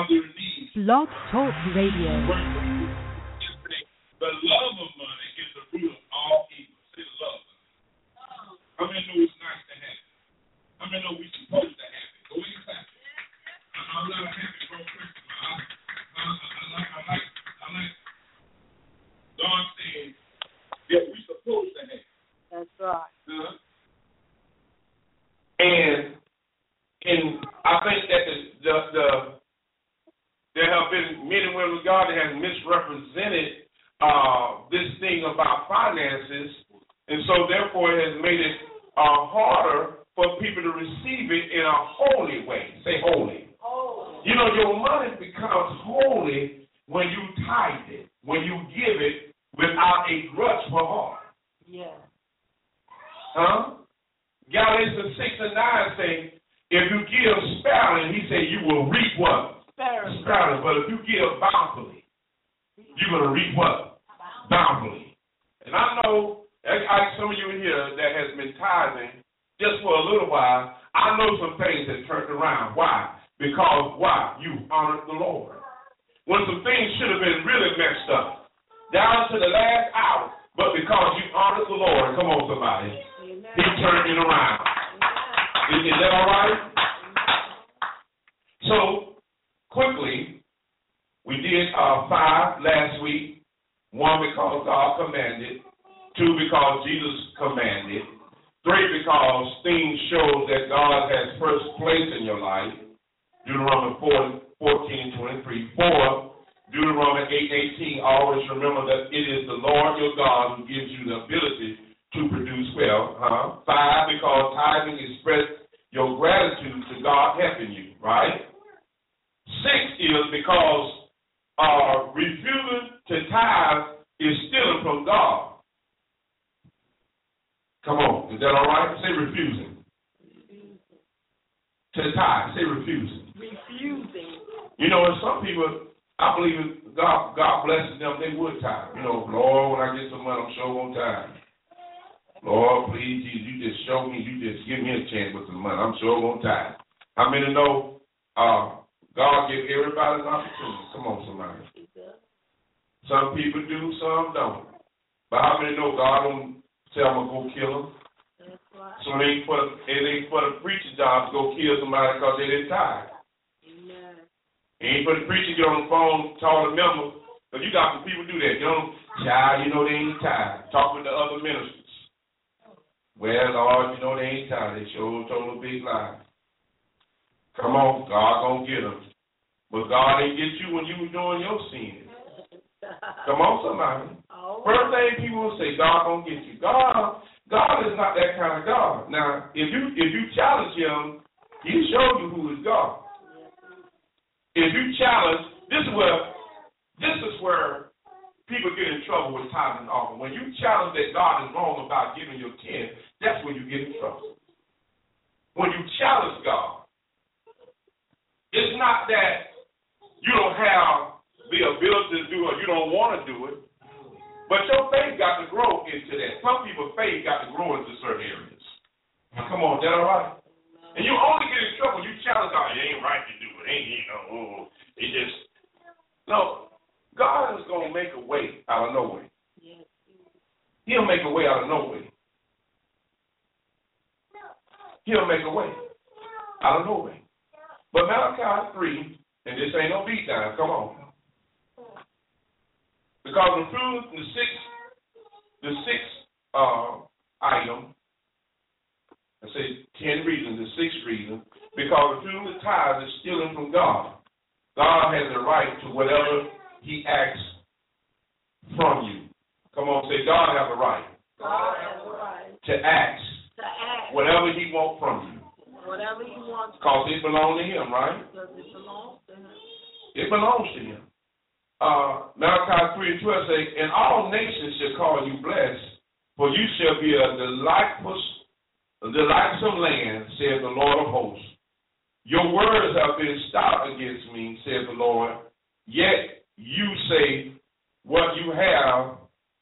Blog Talk Radio. The love of money is the root of all evil. Say love. How many know it's nice to have it? How many know we're supposed to have it? Go inside. I'm not a happy broke person. I like God saying that we're supposed to have it. That's right. And I think that there have been men and women of God that have misrepresented this thing about finances, and so therefore it has made it harder for people to receive it in a holy way. Say holy. You know, your money becomes holy when you tithe it, when you give it without a grudgeful heart. Yeah. Galatians 6:9 say, if you give sparingly, he said you will reap what? Sparingly. But if you give bountifully, you're going to reap what? Bountifully. And I know, some of you here that has been tithing just for a little while, I know some things that turned around. Why? Because, why? You honored the Lord. When some things should have been really messed up, down to the last hour, but because you honored the Lord, come on somebody, he turned it around. Is that all right? So, quickly, we did 5 last week. 1, because God commanded. 2, because Jesus commanded. 3, because things show that God has first place in your life. Deuteronomy 14:23. 4, Deuteronomy 8:18. Always remember that it is the Lord your God who gives you the ability to produce wealth. 5, because tithing expresses your gratitude to God helping you, right? 6 is because refusing to tithe is stealing from God. Come on, is that all right? Say refusing. To tithe, say refusing. Refusing. You know, and some people, I believe God blesses them, they would tithe. You know, Lord, when I get some money, I'm sure going to tithe. Lord, please, Jesus, you just show me, you just give me a chance with some money. I'm sure going to tithe. How many know God give everybody an opportunity? Come on, somebody. Some people do, some don't. But how many know God don't tell them to go kill them? Right. So it ain't for the preacher job to go kill somebody because they didn't tithe. Amen. It ain't for the preacher to get on the phone, call the member, because you got some people do that. You don't, child, you know they ain't tithe. Talk with the other ministers. Well, Lord, you know they ain't tithe. They sure told a big lie. Come on, God gonna get them. But God ain't get you when you was doing your sin. Come on, somebody. First thing people will say, God gonna get you. God is not that kind of God. Now, if you challenge him, he'll show you who is God. If you challenge, this is where people get in trouble with tithing and offering. When you challenge that God is wrong about giving your 10, that's when you get in trouble. When you challenge God, it's not that you don't have the ability to do it, you don't want to do it, but your faith got to grow into that. Some people's faith got to grow into certain areas. Now, come on, is that all right? And you only get in trouble when you challenge God. It ain't right to do it. It just, no. God is going to make a way out of no way. He'll make a way out of no way. He'll make a way out of no way. But Malachi 3, and this ain't no beat down, come on. Because the sixth item, I say 10 reasons, the 6th reason, because refusing to tithe is stealing from God. God has a right to whatever he asks from you. Come on, say God has a right. God has a right to ask whatever he wants from you. Whatever he wants. Because it belongs to him, right? Because it belongs to him. It belongs to him. Malachi 3:12 says, and all nations shall call you blessed, for you shall be a delightsome land, saith the Lord of hosts. Your words have been stout against me, saith the Lord, yet you say, what have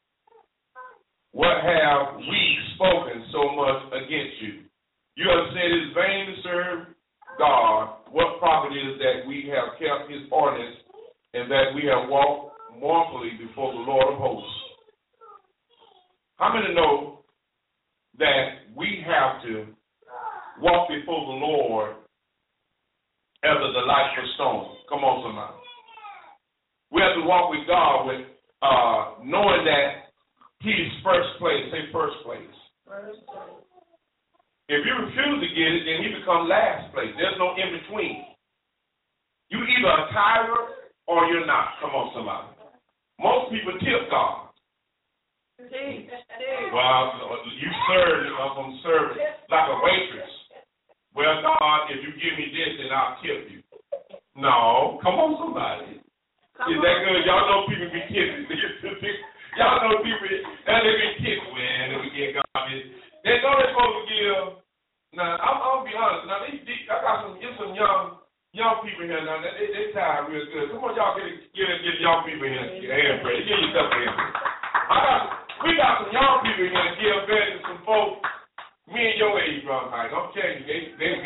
we spoken so much against you? You have said it is vain to serve God what profit is that we have kept his ordinance and that we have walked mournfully before the Lord of hosts. How many know that we have to walk before the Lord as a delightful stone? Come on, somebody. We have to walk with God with knowing that he's first place. Say first place. First place. If you refuse to get it, then he becomes last place. There's no in between. You either a tither or you're not. Come on, somebody. Most people tip God. Well, you serve, I'm serving like a waitress. Well, God, if you give me this, then I'll tip you. No, come on, somebody. Is that good? Y'all know people be tipping. Y'all know people, and they be tipping. Well, let me get God this. They know they're supposed to give. Now, I'm going to be honest. Now, I got some young people here now. They tired real good. Come on, y'all get young people here. Hand praise. Give yourself a hand. We got some young people here to give better than some folks. Me and your age, brother Mike. I'm telling you,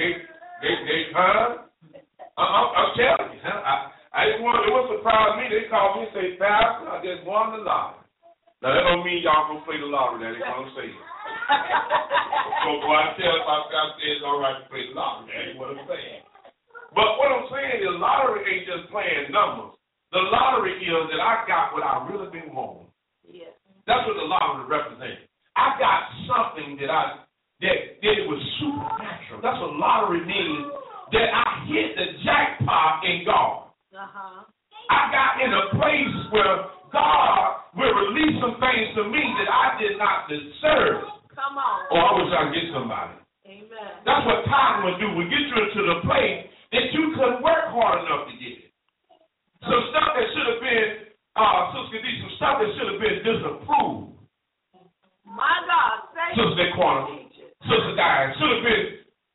I'm telling you, it won't surprise me. They call me and say, Pastor, I just won the lottery. Now, that don't mean y'all gonna play the lottery. That ain't what I'm saying. So, boy, I tell my pastor it's all right to play the lottery. That ain't what I'm saying. But what I'm saying is, lottery ain't just playing numbers. The lottery is that I got what I really been wanting. Yes. That's what the lottery represents. I got something that it was supernatural. That's what lottery means. That I hit the jackpot in God. I got in a place where God will release some things to me that I did not deserve. Come on. Or I wish I could get somebody. Amen. That's what time will do. Will get you into the place that you couldn't work hard enough to get it. Some stuff that should have been, some stuff that should have been disapproved. My God, say Sister Corner, Sister Diane, should have been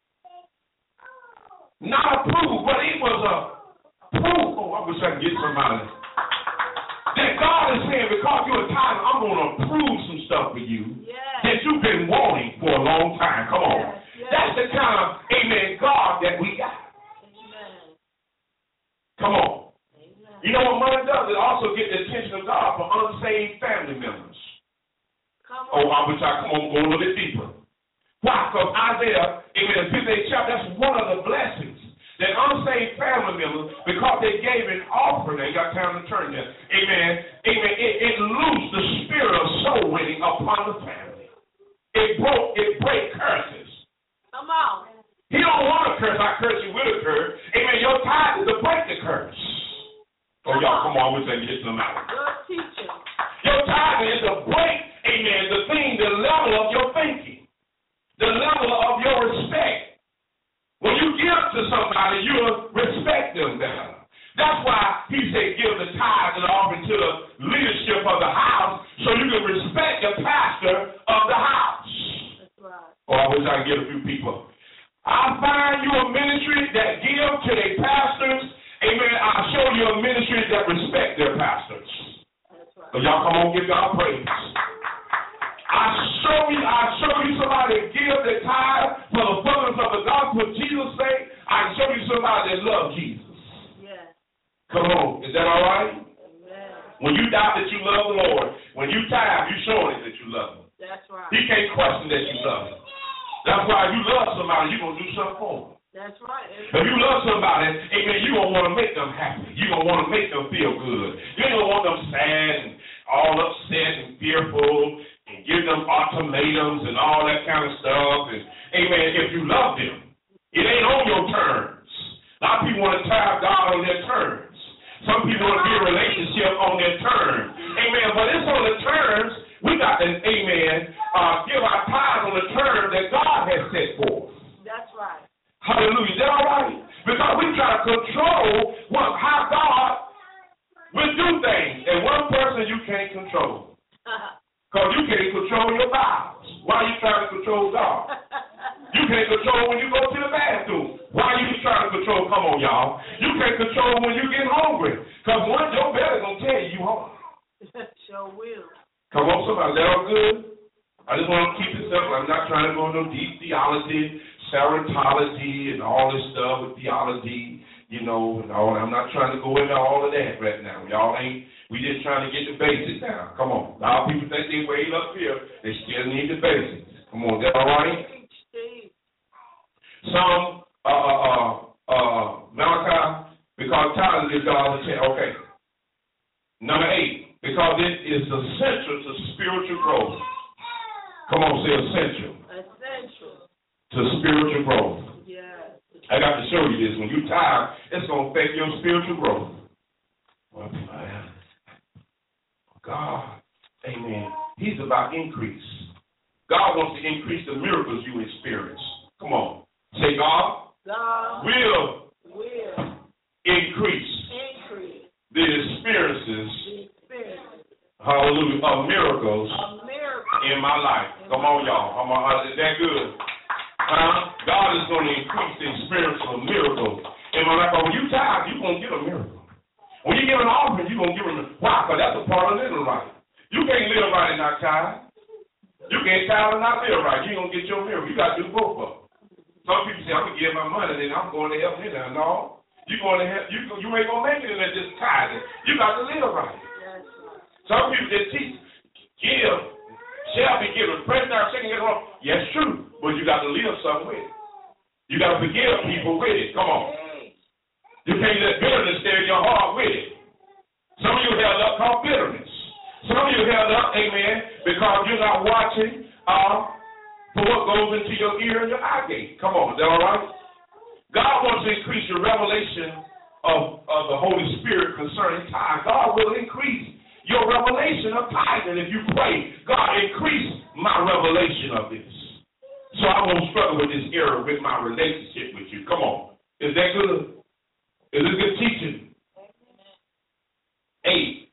not approved, but it was a proof. Oh, I wish I could get somebody. That God is saying, because you're a tither, I'm going to prove some stuff for you that you've been wanting for a long time. Come on. Yes. That's the kind of, amen, God that we got. Amen. Come on. Amen. You know what money does? It also gets the attention of God for unsaved family members. Come on. Oh, I wish I go a little bit deeper. Why? Because Isaiah, amen, the 58th chapter, that's one of the blessings. That unsaved family members, because they gave an offering, they got time to turn there. Amen. Amen. It loosed the spirit of soul winning upon the family. It break curses. Come on. He don't want to curse. I curse you with a curse. Amen. Your tithe is to break the curse. Oh, y'all, come on. We're saying get some out. Good teaching. Your tithe is to break, amen, the level of your thinking, the level of your respect. When you give to somebody, you'll respect them better. That's why he said give the tithe and offering to the leadership of the house so you can respect the pastor of the house. That's right. Oh, I wish I could get a few people. I'll find you a ministry that give to their pastors. Amen. I'll show you a ministry that respect their pastors. That's right. So y'all come on, give God praise. I'll show you somebody that give the tithe for the furtherance of the gospel of Jesus' sake. I'll show you somebody that loves Jesus. Yeah. Come on. Is that all right? Amen. When you die that you love the Lord, when you tithe, you showing it that you love him. That's right. He can't question that you love him. That's why if you love somebody, you're going to do something for them. That's right. If you love somebody, amen, you're going to want to make them happy. You're going to want to make them feel good. You ain't going to want them sad and all upset and fearful and give them ultimatums and all that kind of stuff. And, amen, if you love them, it ain't on your terms. A lot of people want to tie God on their terms. Some people want to be a relationship on their terms. Amen, but it's on the terms. We got to, amen, give our tithe on the terms that God has set forth. That's right. Hallelujah. Is that all right? Because we try to control how God will do things. And one person you can't control. Because you can't control your bowels. Why are you trying to control God? You can't control when you go to the bathroom. Why are you trying to control? Come on, y'all. You can't control when you get hungry. Because one, your belly going to tell you hungry. Sure will. Come on, somebody. Is that all good? I just want to keep it simple. I'm not trying to go into deep theology, Sarentology and all this stuff with theology, and all. I'm not trying to go into all of that right now. Y'all ain't. We just trying to get the basics down. Come on. A lot of people think they way up here. They still need the basics. Come on, is that all right? Some Malachi, because time is God's attention. Okay. Number 8, because it is essential to spiritual growth. Come on, say essential. Essential. To spiritual growth. Yes. I got to show you this. When you're tired, it's going to affect your spiritual growth. Well, God, amen. He's about increase. God wants to increase the miracles you experience. Come on. Say, God will increase the experiences, hallelujah, of miracles in my life. Come on, y'all. Is that good? God is going to increase the experience of miracles in my life. But when you're tired, you're going to get a miracle. When you give an offering, you're going to give them. Why? Because that's a part of living right. You can't live right and not tired. You can't tired and not live right. You ain't going to get your miracle. You got to do both of them. Some people say, I'm going to give my money, then I'm going to help me now. No. You're going to help. You ain't going to make it in there just tithing. You got to live right. Some people just teach, give, shall be given. Press down, shaking it wrong. Yes, true. But you got to live something with it. You got to forgive people with it. Come on. You can't let bitterness stay in your heart with it. Some of you held up called bitterness. Some of you held up, amen, because you're not watching for what goes into your ear and your eye gate. Come on, is that all right? God wants to increase your revelation of the Holy Spirit concerning tithe. God will increase your revelation of tithing if you pray. God, increase my revelation of this. So I won't struggle with this error with my relationship with you. Come on. Is that good? Is this good teaching? 8.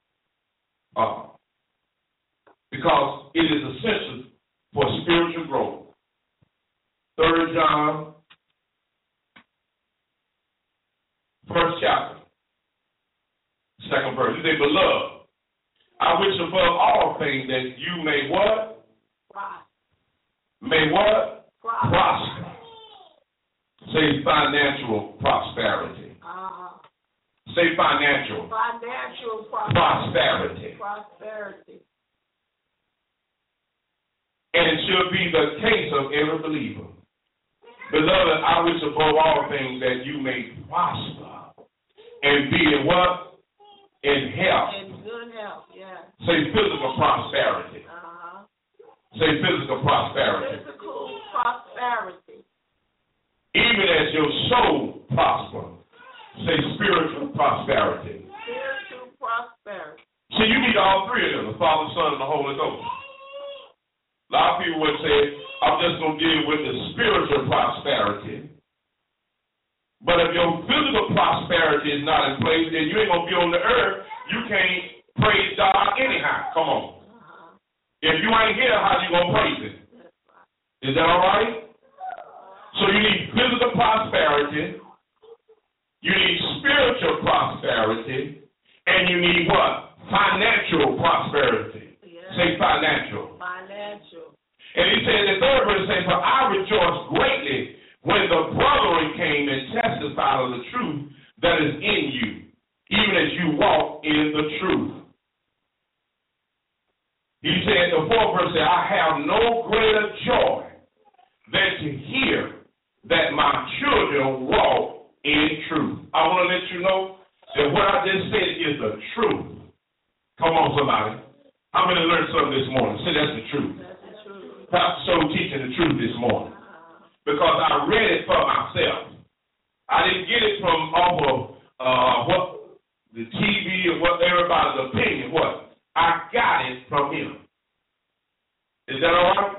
Because it is essential for spiritual growth. 3 John, 1st chapter, 2nd verse. You say, beloved, I wish above all things that you may what? Prosper. May what? Prosper. Say financial prosperity. Say financial. Financial prosperity. Prosperity. And it should be the case of every believer. Beloved, I wish above all things that you may prosper and be in what? In health. In good health, yeah. Say physical prosperity. Say physical prosperity. Physical prosperity. Even as your soul prosper. Say spiritual prosperity. Spiritual prosperity. See, you need all 3 of them, the Father, Son, and the Holy Ghost. A lot of people would say, I'm just going to deal with the spiritual prosperity. But if your physical prosperity is not in place, then you ain't going to be on the earth. You can't praise God anyhow. Come on. If you ain't here, how you going to praise Him? Is that all right? So you need physical prosperity. You need spiritual prosperity. And you need what? Financial prosperity. Yeah. Say financial. Financial. And he said, the 3rd verse says, for I rejoice greatly when the brethren came and testified of the truth that is in you, even as you walk in the truth. He said, the 4th verse said, I have no greater joy than to hear that my children walk in truth. I want to let you know that what I just said is the truth. Come on, somebody. I'm going to learn something this morning. Say that's the truth. That's the truth. Pastor So teaching the truth this morning. Because I read it for myself. I didn't get it from off of what the TV or what everybody's opinion was. I got it from him. Is that all right?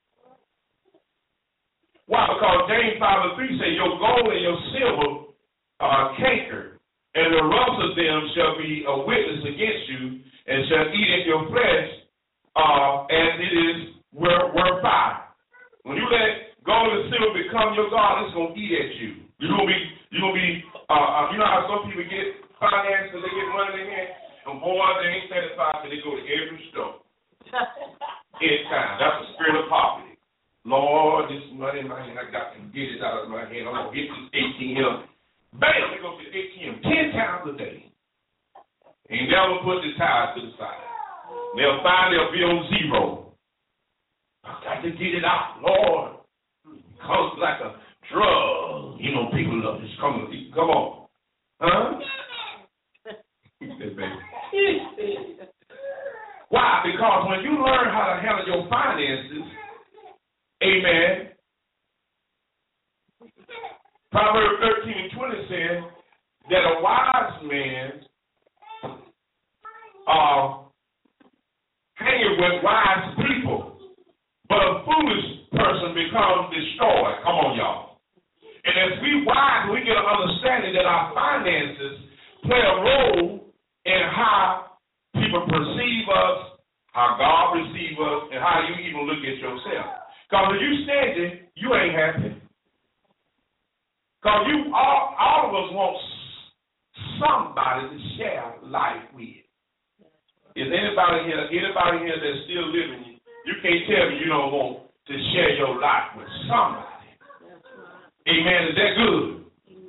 Why? Because James 5:3 says, your gold and your silver are cankered, and the rust of them shall be a witness against you, and shall eat at your flesh, as it is worth fire. When you let gold and silver become your God, it's going to eat at you. You're going to be, you know how some people get finances, they get money in their hand, and boy, they ain't satisfied till they go to every store. In time. That's the spirit of poverty. Lord, this money in my hand, I got to get it out of my hand. I'm going to get this ATM. Bam, they go to the ATM 10 times a day. Ain't never put the tithe to the side. They'll find they'll be on zero. I got to get it out, Lord. It comes like a drug. You know, people love this. Come on. Huh? Why? Because when you learn how to handle your finances, amen, Proverbs 13:20 says that a wise man hanging with wise people, but a foolish person becomes destroyed. Come on, y'all. And as we wise, we get an understanding that our finances play a role in how people perceive us, how God receives us, and how you even look at yourself. Because if you stingy, you ain't happy. Because all of us want somebody to share life with. Is anybody here that's still living, you can't tell me you don't want to share your life with somebody. Amen. Is that good?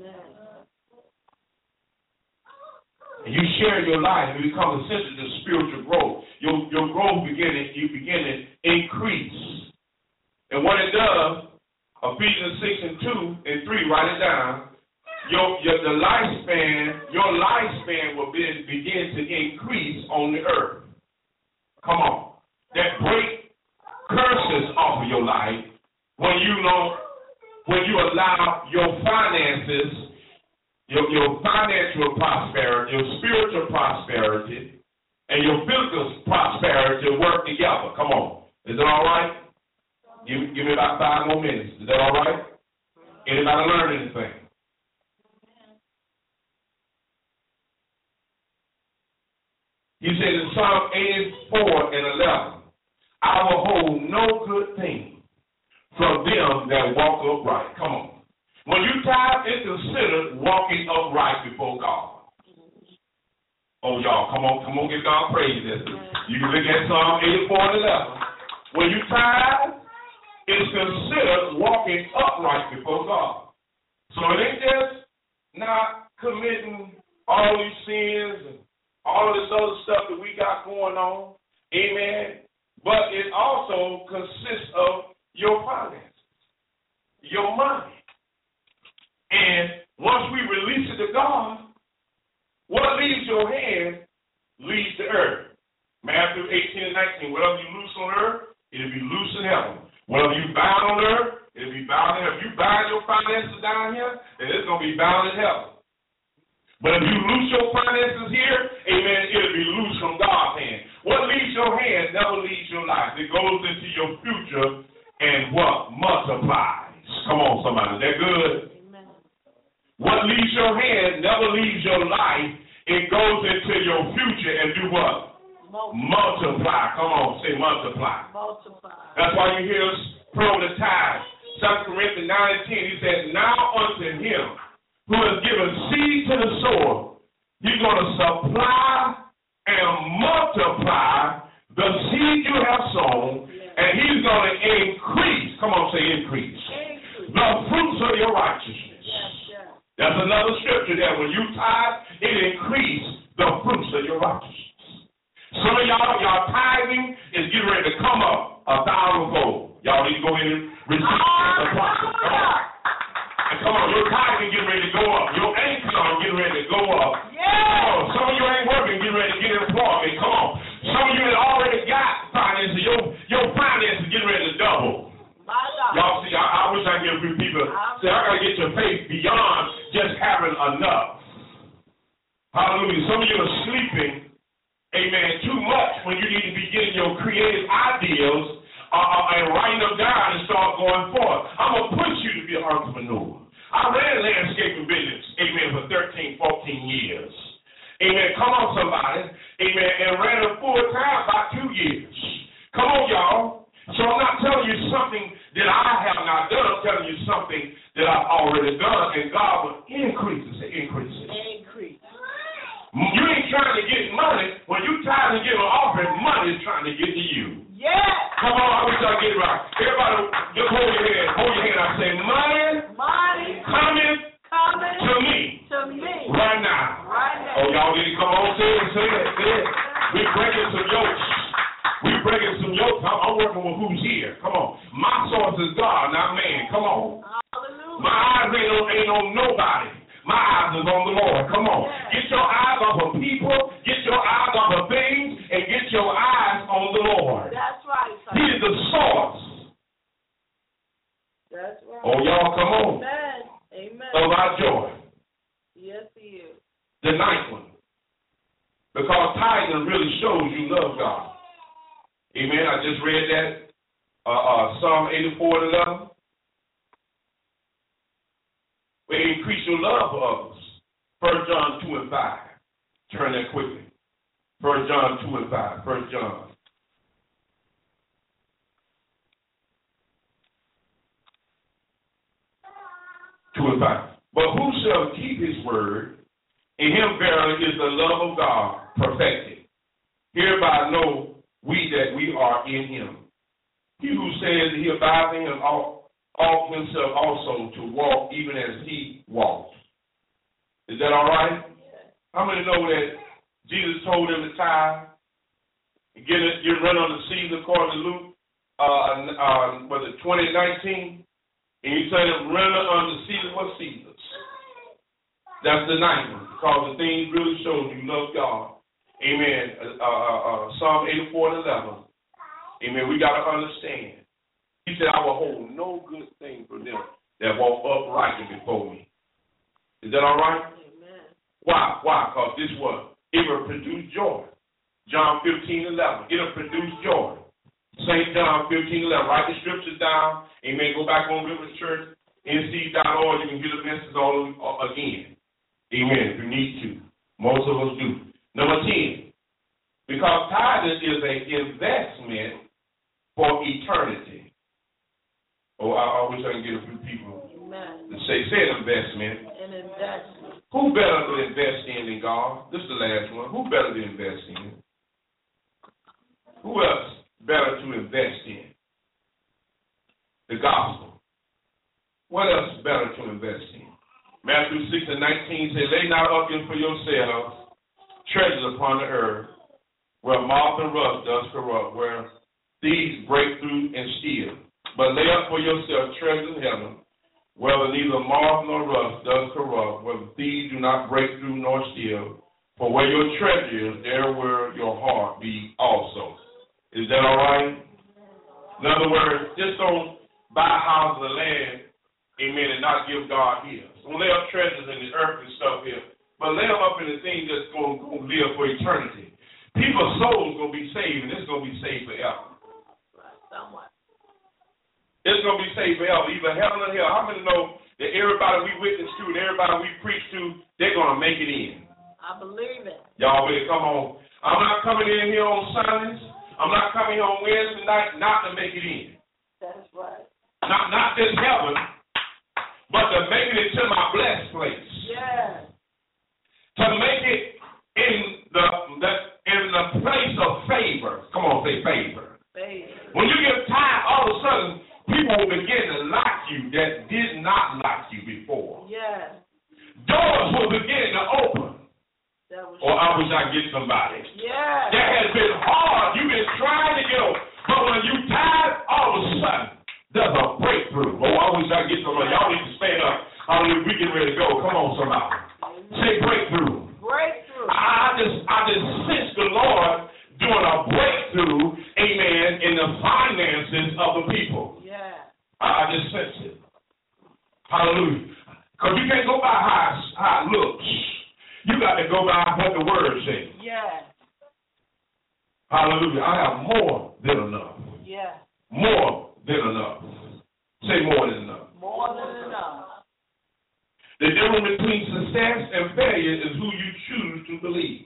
And you share your life and you become essential to spiritual growth. Your growth begin to increase. And what it does, Ephesians 6:2-3, write it down. Your lifespan will begin to increase on the earth. Come on. That break curses off of your life when you allow your finances, your financial prosperity, your spiritual prosperity, and your physical prosperity to work together. Come on. Is it all right? Give me about 5 more minutes. Is that all right? Anybody learn anything? He said in Psalm 84:11, I will hold no good thing from them that walk upright. Come on. When you tithe, it's considered walking upright before God. Oh, y'all, come on, give God praise. You can look at Psalm 84:11. When you tithe, it's considered walking upright before God. So it ain't just not committing all these sins and all this other stuff that we got going on. Amen. But it also consists of your finances, your money. And once we release it to God, what leaves your hand leaves the earth. Matthew 18:19, whatever you loose on earth, it'll be loose in heaven. Whatever you bind on earth, it'll be bound in heaven. If you bind your finances down here, then it's going to be bound in heaven. But if you loose your finances here, amen, it'll be loose from God's hand. What leaves your hand never leaves your life. It goes into your future and what? Multiplies. Come on, somebody. Is that good? Amen. What leaves your hand never leaves your life. It goes into your future and do what? Multiply. Come on, say multiply. Multiply. That's why you hear us pray over the tithe. 2 Corinthians 9:10, he said, now unto him who has given seed to the sower, he's going to supply and multiply the seed you have sown, and he's going to increase. Come on, say increase. The fruits of your righteousness. That's another scripture there. When you tithe, it increases the fruits of your righteousness. Some of y'all tithing is getting ready to come up 1,000-fold. Y'all need to go in and receive the process. Come on. And come on, your tithing getting ready to go up. Your income getting ready to go up. Yeah. Come on. Some of you ain't working, getting ready to get employment. Come on. Some of you that already got finances, your finances getting ready to double. Y'all see, I wish I could get a few people say, I got to get your faith beyond just having enough. Hallelujah. Some of you are sleeping, amen, too much when you need to be getting your creative ideas and writing them down and start going forward. I'm going to push you to be an entrepreneur. I ran landscaping business, amen, for 13, 14 years. Amen. Come on, somebody. Amen. And ran it full time about 2 years. Come on, y'all. So I'm not telling you something that I have not done. I'm telling you something that I've already done, and God will increase it. Say increase it. Increase. You ain't trying to get money. When you tithe and give an offering, money is trying to get to you. Yes. Come on, I wish I get it right. Everybody, just hold your hand. Hold your hand. I say, money coming to me. Right now. Oh, y'all need to come on, say it. We're breaking some yokes. I'm working with who's here. Come on. My source is God, not man. Come on. Hallelujah. My eyes ain't on nobody. My eyes is on the Lord. Come on. Get your eyes off of people. Get your eyes off of things. And get your eyes on the Lord. That's right. He is the source. That's right. Oh, y'all, come on. Amen. Of our joy. Yes, he is. The ninth one. Because tithing really shows you love God. Amen. I just read that. Psalm 84:11. Where you increase your love for others. 1 John 2:5. Turn that quickly. 1 John 2:5. 1 John. But who shall keep his word? In him verily is the love of God perfected. Hereby know we that we are in him. He who says that he abides in him ought himself also to walk even as he walked. Is that all right? How many know that Jesus told them to tithe? Get run on the seas according to Luke, was it 20:19? And he said, run on the Caesar what Caesar's. That's the ninth one, because the things really show you love God. Amen. Psalm 84:11. Amen. We got to understand. He said, I will hold no good thing for them that walk uprightly before me. Is that all right? Amen. Why? Because this what? It will produce joy. John 15:11. It will produce joy. St. John 15:11. Write the scriptures down. Amen. Go back on River Church, NC.org. You can hear the message all again. Amen. If you need to. Most of us do. Number 10. Because tithing is an investment for eternity. Oh, I wish I could get a few people to say an investment. An investment. Who better to invest in than God? This is the last one. Who better to invest in? Who else better to invest in? The gospel. What else is better to invest in? Matthew 6:19 says, lay not up for yourselves treasures upon the earth, where moth and rust does corrupt, where thieves break through and steal. But lay up for yourself treasures in heaven, where neither moth nor rust does corrupt, where the thieves do not break through nor steal. For where your treasure is, there will your heart be also. Is that all right? In other words, just don't buy houses and land, amen, and not give God his. Don't lay up treasures in the earth and stuff here, but lay them up in the things that's going to live for eternity. People's souls going to be saved, and it's going to be saved forever. Somewhat. It's going to be saved forever, either heaven or hell. How many know that everybody we witness to and everybody we preach to, they're going to make it in? I believe it. Y'all better come on. I'm not coming in here on Sundays. I'm not coming here on Wednesday night not to make it in. That's right. Not just heaven, but to make it into my blessed place. Yes. To make it in the place of favor. Come on, say favor. Favor. When you get tired, all of a sudden, people will begin to like you that did not like you before. Yes. Doors will begin to open. Or I wish I could get somebody. Yes. That has been hard. You've been trying to get over. But when you tired, all of a sudden, there's a breakthrough. Oh, I wish I could get somebody. Y'all need to stand up. Hallelujah. We get ready to go. Come on, somebody. Say breakthrough. Breakthrough. I just sense the Lord doing a breakthrough, amen, in the finances of the people. Yeah. I just sense it. Hallelujah. Because you can't go by how it looks. You got to go by what the word says. Yeah. Hallelujah. I have more than enough. Yeah. More than enough. Say more than enough. More than enough. The difference between success and failure is who you choose to believe.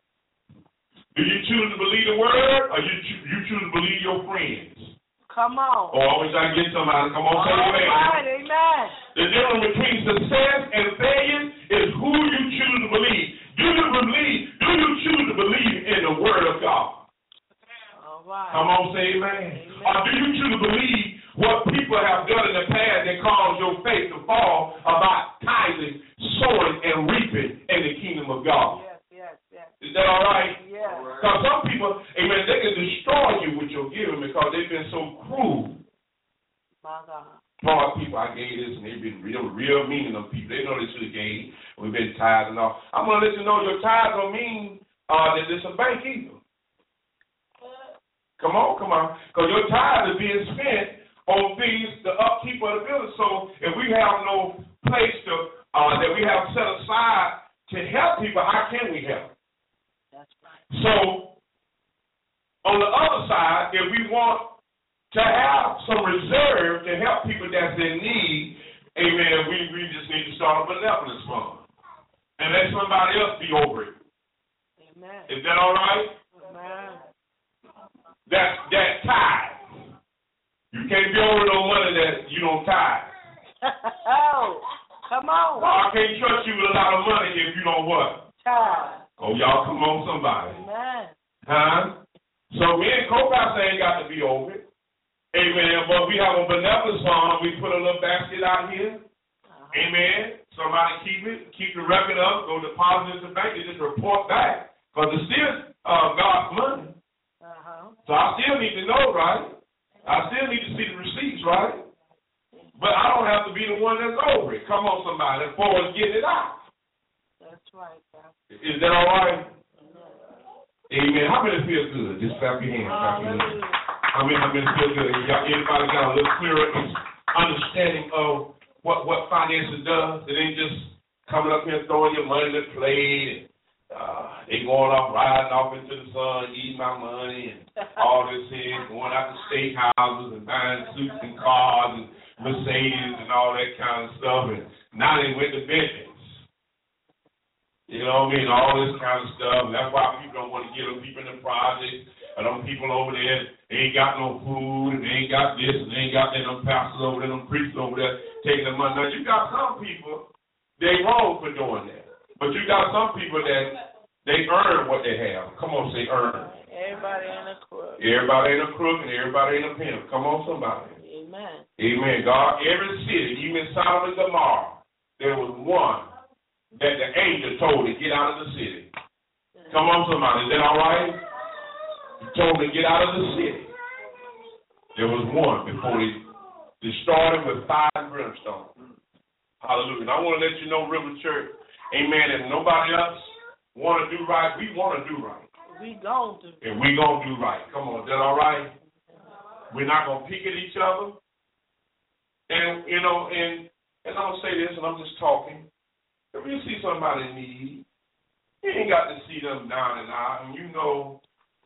Do you choose to believe the word, or you choose to believe your friends? Come on. Oh, I wish I could get somebody. Come on, say amen. All right, amen. The difference between success and failure is who you choose to believe. Do you choose to believe in the word of God? All right. Come on, say amen. Or do you truly believe what people have done in the past that caused your faith to fall about tithing, sowing, and reaping in the kingdom of God? Yes. Is that all right? Yes. Because some people, amen, they can destroy you with your giving because they've been so cruel. My God. Poor people, I gave this, and they've been real mean to them people. They know they should have gave. We've been tithes and all. I'm going to let you know your tithes don't mean that it's a bank either. Come on. Because your tithes are being spent on things, the upkeep of the building. So if we have no place that we have set aside to help people, how can we help? That's right. So on the other side, if we want to have some reserve to help people that's in need, amen, we just need to start a benevolence fund and let somebody else be over it. Amen. Is that all right? Amen. That tithe. You can't be over no money that you don't tithe. Oh, come on. I can't trust you with a lot of money if you don't what? Tithe. Oh, y'all come on, somebody. Amen. Huh? So me and co-pastor ain't got to be over it. Amen. But we have a benevolence fund. We put a little basket out here. Amen. Somebody keep the record up, go deposit in the bank, and just report back. Because it's still God's money. So I still need to know, right? I still need to see the receipts, right? But I don't have to be the one that's over it. Come on, somebody, for us getting it out. That's right, sir. Is that all right? Amen. How many feel good? Just clap your hands. Clap your hands. How many feel good? Anybody got a little clearer understanding of what finances does? It ain't just coming up here and throwing your money in the plate and they going off, riding off into the sun, eating my money and all this here, going out to steakhouses and buying suits and cars and Mercedes and all that kind of stuff. And now they went to Bentley. You know what I mean? All this kind of stuff. And that's why people don't want to get them people in the project. And them people over there, they ain't got no food, and they ain't got this, and they ain't got that. Them pastors over there, them preachers over there taking the money. Now, you got some people, they wrong for doing that. But you got some people that they earn what they have. Come on, say earn. Everybody ain't a crook. Everybody ain't a crook, and everybody ain't a pimp. Come on, somebody. Amen. Amen. God, every city, even Sodom and Gomorrah, there was one that the angel told to get out of the city. Come on, somebody. Is that all right? He told to get out of the city. There was one before they destroyed him with fire and brimstone. Hallelujah. And I want to let you know, River Church, amen, if nobody else want to do right, we want to do right. We gon' do. And we going to do right. Come on. Is that all right? We're not going to pick at each other. And, you know, and I'm going to say this, and I'm just talking. If you see somebody in need, you ain't got to see them down and out, and you know,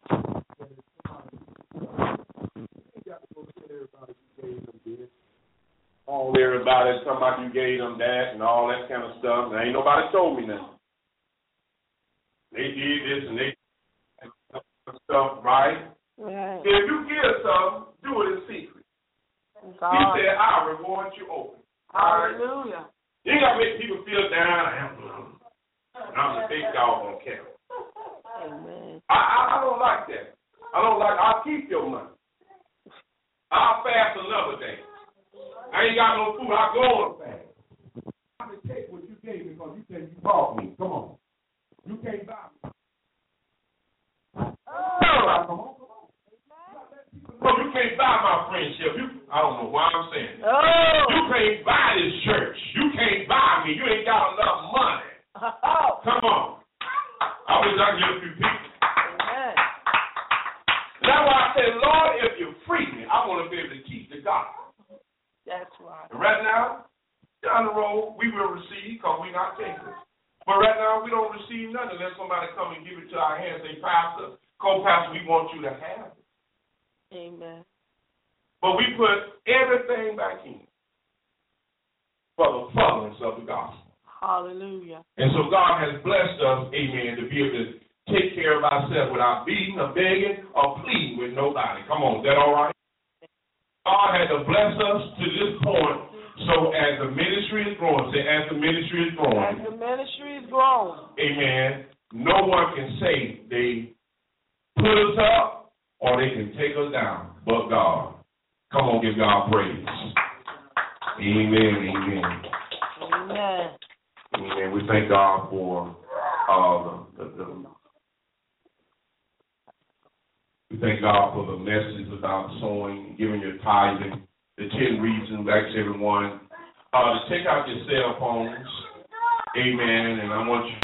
you got to go tell everybody you gave them this. All everybody, somebody you gave them that, and all that kind of stuff. And ain't nobody told me nothing. They did this and they did stuff, right? Right. If you give something, do it in secret. God. He said, I'll reward you open. Hallelujah. You ain't got to make people feel down. I'm a big dog on camera. Amen. I don't like that. I'll keep your money. I'll fast another day. I ain't got no food. I'll go on fast. I'm going to take what you gave me because you said you bought me. Come on. You can't buy me. Come on. No, you can't buy my friendship. I don't know why I'm saying that. Oh. You can't buy this church. You can't buy me. You ain't got enough money. Oh. Come on. I wish I could get a few people. Amen. That's why I said, Lord, if you free me, I want to be able to keep the gospel. That's right. And right now, down the road, we will receive because we're not takers. But right now, we don't receive nothing unless somebody come and give it to our hands. Say, Pastor, co-pastor, we want you to have it. Amen. But we put everything back in for the furtherance of the gospel. Hallelujah. And so God has blessed us, amen, to be able to take care of ourselves without beating or begging or pleading with nobody. Come on, is that all right? God had to bless us to this point so as the ministry is growing, say as the ministry is growing. As the ministry is growing. Amen. No one can say they put us up or they can take us down, but God. Come on, give God praise. Amen, amen. Amen. Amen. We thank God for we thank God for the message about sowing, giving your tithing, the 10 reasons. Thanks, everyone. To take out your cell phones. Amen. And I want you